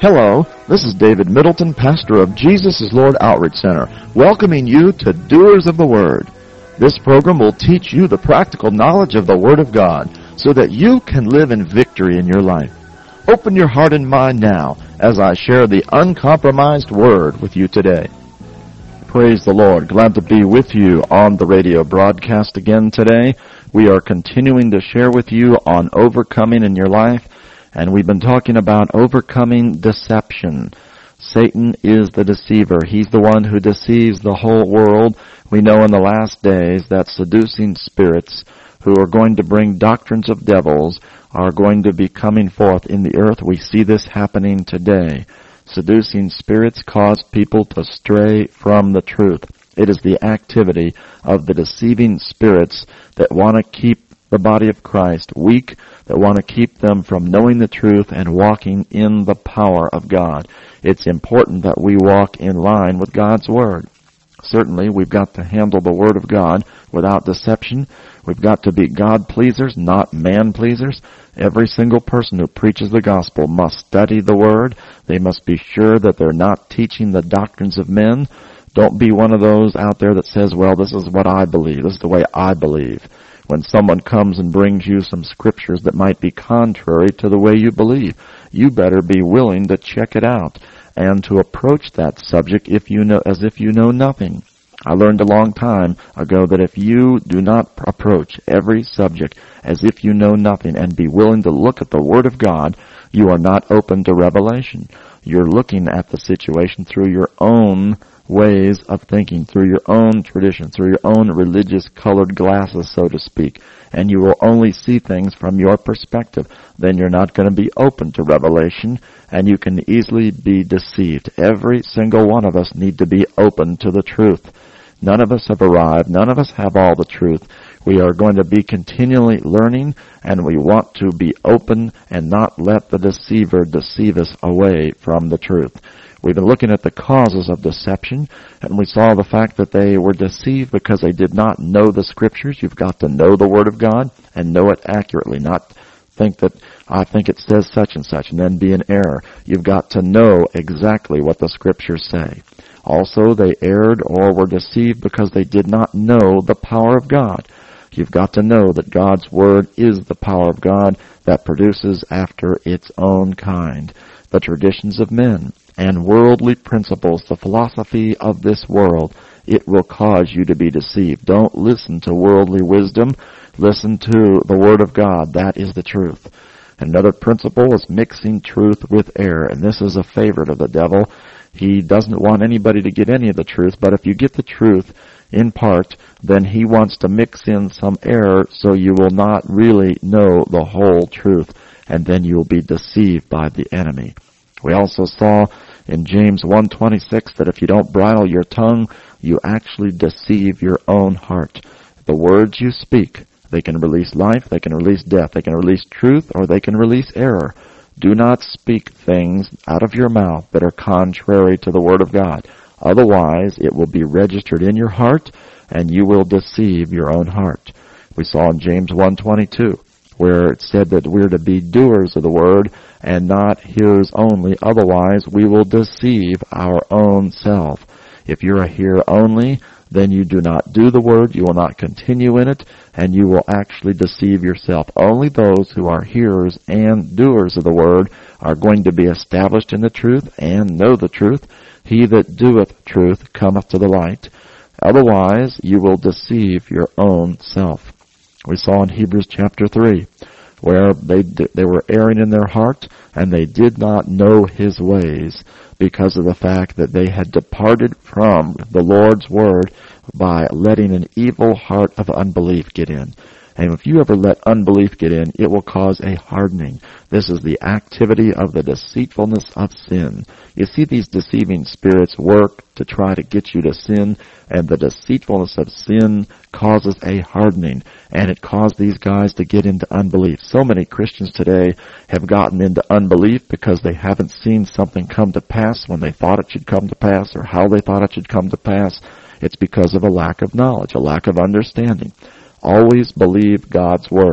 Hello, this is David Middleton, pastor of Jesus is Lord Outreach Center, welcoming you to Doers of the Word. This program will teach you the practical knowledge of the Word of God so that you can live in victory in your life. Open your heart and mind now as I share the uncompromised Word with you today. Praise the Lord. Glad to be with you on the radio broadcast again today. We are continuing to share with you on overcoming in your life. And we've been talking about overcoming deception. Satan is the deceiver. He's the one who deceives the whole world. We know in the last days that seducing spirits who are going to bring doctrines of devils are going to be coming forth in the earth. We see this happening today. Seducing spirits cause people to stray from the truth. It is the activity of the deceiving spirits that want to keep the body of Christ weak, that want to keep them from knowing the truth and walking in the power of God. It's important that we walk in line with God's Word. Certainly, we've got to handle the Word of God without deception. We've got to be God-pleasers, not man-pleasers. Every single person who preaches the gospel must study the Word. They must be sure that they're not teaching the doctrines of men. Don't be one of those out there that says, well, this is what I believe. This is the way I believe. When someone comes and brings you some scriptures that might be contrary to the way you believe, you better be willing to check it out and to approach that subject as if you know nothing. I learned a long time ago that if you do not approach every subject as if you know nothing and be willing to look at the Word of God, you are not open to revelation. You're looking at the situation through your own ways of thinking, through your own tradition, through your own religious colored glasses, so to speak, and you will only see things from your perspective. Then you're not going to be open to revelation, and you can easily be deceived. Every single one of us need to be open to the truth. None of us have arrived. None of us have all the truth. We are going to be continually learning, and we want to be open and not let the deceiver deceive us away from the truth. We've been looking at the causes of deception, and we saw the fact that they were deceived because they did not know the Scriptures. You've got to know the Word of God and know it accurately, not think that I think it says such and such and then be in error. You've got to know exactly what the Scriptures say. Also, they erred or were deceived because they did not know the power of God. You've got to know that God's Word is the power of God that produces after its own kind. The traditions of men and worldly principles, the philosophy of this world, it will cause you to be deceived. Don't listen to worldly wisdom. Listen to the Word of God. That is the truth. Another principle is mixing truth with error, and this is a favorite of the devil. He doesn't want anybody to get any of the truth, but if you get the truth in part, then he wants to mix in some error so you will not really know the whole truth, and then you will be deceived by the enemy. We also saw in James 1:26 that if you don't bridle your tongue, you actually deceive your own heart. The words you speak, they can release life, they can release death, they can release truth, or they can release error. Do not speak things out of your mouth that are contrary to the Word of God. Otherwise, it will be registered in your heart, and you will deceive your own heart. We saw in James 1:22, where it said that we're to be doers of the Word and not hearers only. Otherwise, we will deceive our own self. If you're a hearer only, then you do not do the Word, you will not continue in it, and you will actually deceive yourself. Only those who are hearers and doers of the Word are going to be established in the truth and know the truth. He that doeth truth cometh to the light. Otherwise, you will deceive your own self. We saw in Hebrews chapter 3, where they were erring in their heart, and they did not know His ways because of the fact that they had departed from the Lord's Word by letting an evil heart of unbelief get in. And if you ever let unbelief get in, it will cause a hardening. This is the activity of the deceitfulness of sin. You see, these deceiving spirits work to try to get you to sin, and the deceitfulness of sin causes a hardening, and it caused these guys to get into unbelief. So many Christians today have gotten into unbelief because they haven't seen something come to pass when they thought it should come to pass or how they thought it should come to pass. It's because of a lack of knowledge, a lack of understanding. Always believe God's Word.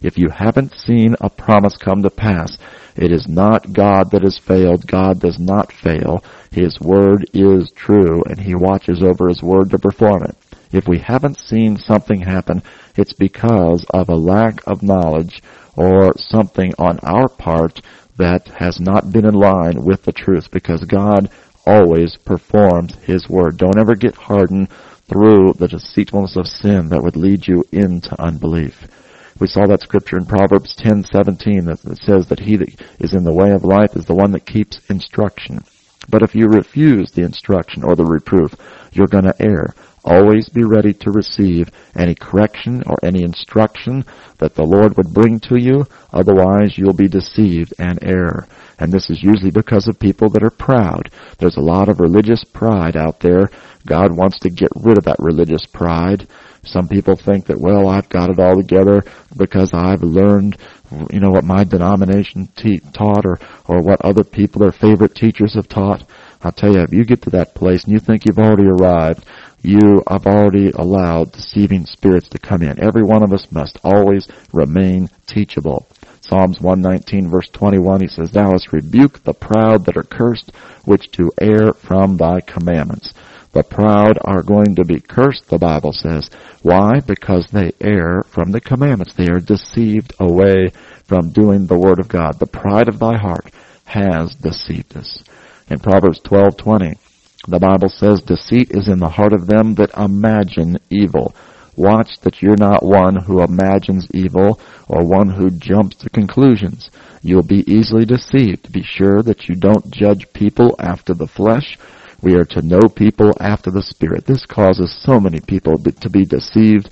If you haven't seen a promise come to pass, it is not God that has failed. God does not fail. His word is true, and he watches over his word to perform it. If we haven't seen something happen, it's because of a lack of knowledge or something on our part that has not been in line with the truth, because God always performs his word. Don't ever get hardened through the deceitfulness of sin that would lead you into unbelief. We saw that scripture in Proverbs 10:17 that says that he that is in the way of life is the one that keeps instruction. But if you refuse the instruction or the reproof, you're going to err. Always be ready to receive any correction or any instruction that the Lord would bring to you. Otherwise, you'll be deceived and err. And this is usually because of people that are proud. There's a lot of religious pride out there. God wants to get rid of that religious pride. Some people think that, well, I've got it all together because I've learned, what my denomination taught or what other people, their favorite teachers have taught. I'll tell you, if you get to that place and you think you've already arrived, you have already allowed deceiving spirits to come in. Every one of us must always remain teachable. Psalms 119 verse 21, he says, Thou hast rebuked the proud that are cursed, which do err from thy commandments. The proud are going to be cursed, the Bible says. Why? Because they err from the commandments. They are deceived away from doing the word of God. The pride of thy heart has deceived us. In Proverbs 12:20, the Bible says, Deceit is in the heart of them that imagine evil. Watch that you're not one who imagines evil or one who jumps to conclusions. You'll be easily deceived. Be sure that you don't judge people after the flesh. We are to know people after the Spirit. This causes so many people to be deceived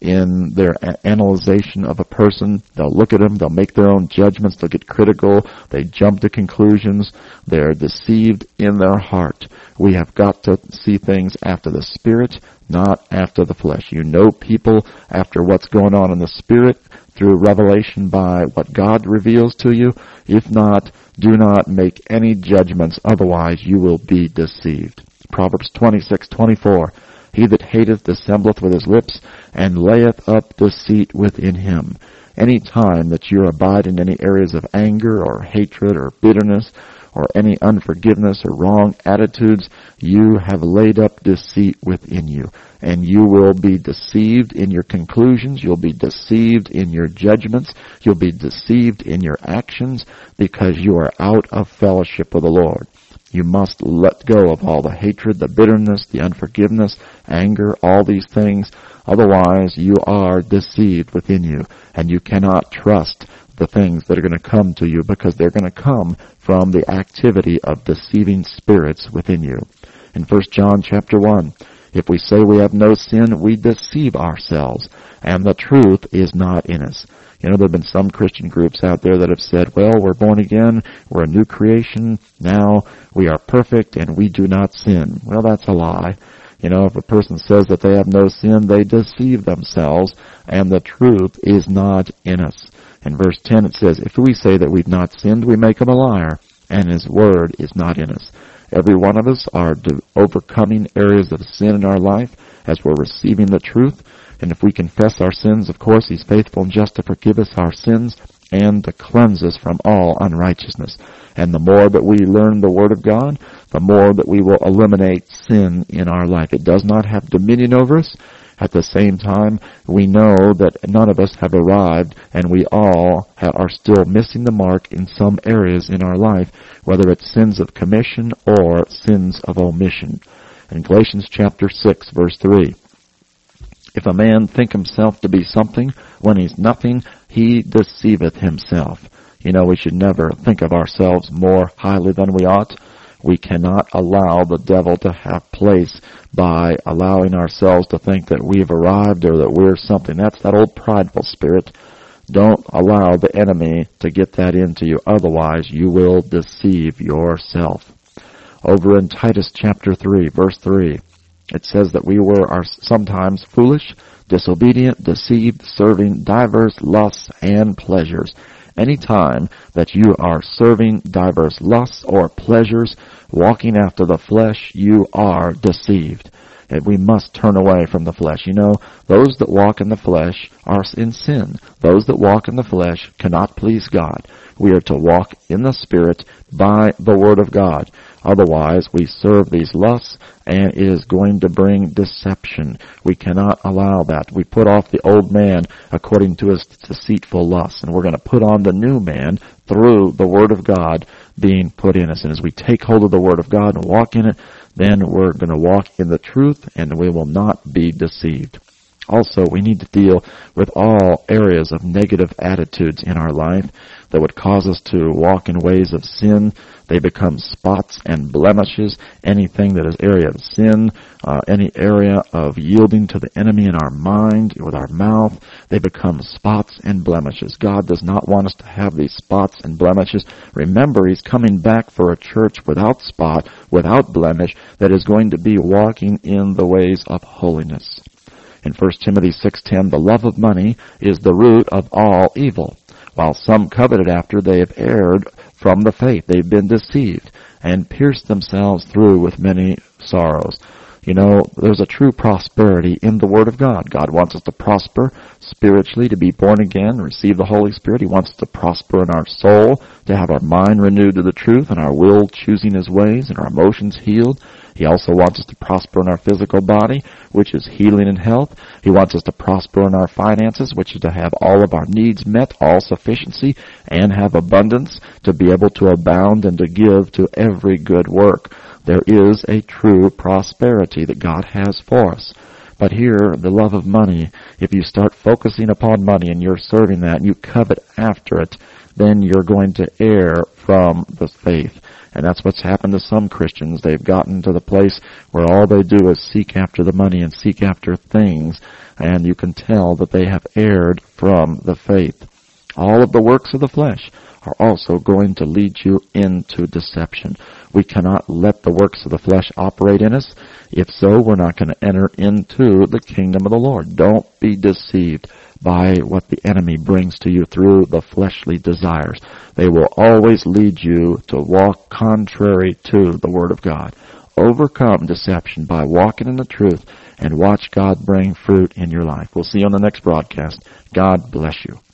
in their analyzation of a person. They'll look at them, they'll make their own judgments, they'll get critical, they jump to conclusions, they're deceived in their heart. We have got to see things after the Spirit, not after the flesh. You know people after what's going on in the Spirit through revelation by what God reveals to you. If not, do not make any judgments, otherwise you will be deceived. Proverbs 26:24. He that hateth dissembleth with his lips, and layeth up deceit within him. Any time that you abide in any areas of anger or hatred or bitterness or any unforgiveness or wrong attitudes, you have laid up deceit within you. And you will be deceived in your conclusions. You'll be deceived in your judgments. You'll be deceived in your actions because you are out of fellowship with the Lord. You must let go of all the hatred, the bitterness, the unforgiveness, anger, all these things. Otherwise, you are deceived within you, and you cannot trust the things that are going to come to you because they're going to come from the activity of deceiving spirits within you. In 1 John chapter 1, if we say we have no sin, we deceive ourselves, and the truth is not in us. There have been some Christian groups out there that have said, well, we're born again, we're a new creation, now we are perfect and we do not sin. Well, that's a lie. If a person says that they have no sin, they deceive themselves, and the truth is not in us. In verse 10 it says, if we say that we've not sinned, we make him a liar, and his word is not in us. Every one of us are overcoming areas of sin in our life as we're receiving the truth. And if we confess our sins, of course, he's faithful and just to forgive us our sins and to cleanse us from all unrighteousness. And the more that we learn the Word of God, the more that we will eliminate sin in our life. It does not have dominion over us. At the same time, we know that none of us have arrived, and we all are still missing the mark in some areas in our life, whether it's sins of commission or sins of omission. In Galatians chapter 6, verse 3, if a man think himself to be something when he's nothing, he deceiveth himself. We should never think of ourselves more highly than we ought. We cannot allow the devil to have place by allowing ourselves to think that we've arrived or that we're something. That's that old prideful spirit. Don't allow the enemy to get that into you. Otherwise, you will deceive yourself. Over in Titus chapter 3, verse 3, it says that we are sometimes foolish, disobedient, deceived, serving diverse lusts and pleasures. Any time that you are serving diverse lusts or pleasures, walking after the flesh, you are deceived. And we must turn away from the flesh. You know, those that walk in the flesh are in sin. Those that walk in the flesh cannot please God. We are to walk in the Spirit by the Word of God. Otherwise, we serve these lusts, and it is going to bring deception. We cannot allow that. We put off the old man according to his deceitful lusts, and we're going to put on the new man through the Word of God being put in us. And as we take hold of the Word of God and walk in it, then we're going to walk in the truth, and we will not be deceived. Also, we need to deal with all areas of negative attitudes in our life that would cause us to walk in ways of sin. They become spots and blemishes. Anything that is area of sin, any area of yielding to the enemy in our mind, with our mouth, they become spots and blemishes. God does not want us to have these spots and blemishes. Remember, He's coming back for a church without spot, without blemish, that is going to be walking in the ways of holiness. In 1 Timothy 6:10, the love of money is the root of all evil. While some coveted after, they have erred from the faith. They've been deceived and pierced themselves through with many sorrows. You know, there's a true prosperity in the Word of God. God wants us to prosper spiritually, to be born again, receive the Holy Spirit. He wants us to prosper in our soul, to have our mind renewed to the truth, and our will choosing His ways, and our emotions healed. He also wants us to prosper in our physical body, which is healing and health. He wants us to prosper in our finances, which is to have all of our needs met, all sufficiency, and have abundance, to be able to abound and to give to every good work. There is a true prosperity that God has for us. But here, the love of money, if you start focusing upon money and you're serving that and you covet after it, then you're going to err from the faith. And that's what's happened to some Christians. They've gotten to the place where all they do is seek after the money and seek after things, and you can tell that they have erred from the faith. All of the works of the flesh are also going to lead you into deception. We cannot let the works of the flesh operate in us. If so, we're not going to enter into the kingdom of the Lord. Don't be deceived by what the enemy brings to you through the fleshly desires. They will always lead you to walk contrary to the Word of God. Overcome deception by walking in the truth and watch God bring fruit in your life. We'll see you on the next broadcast. God bless you.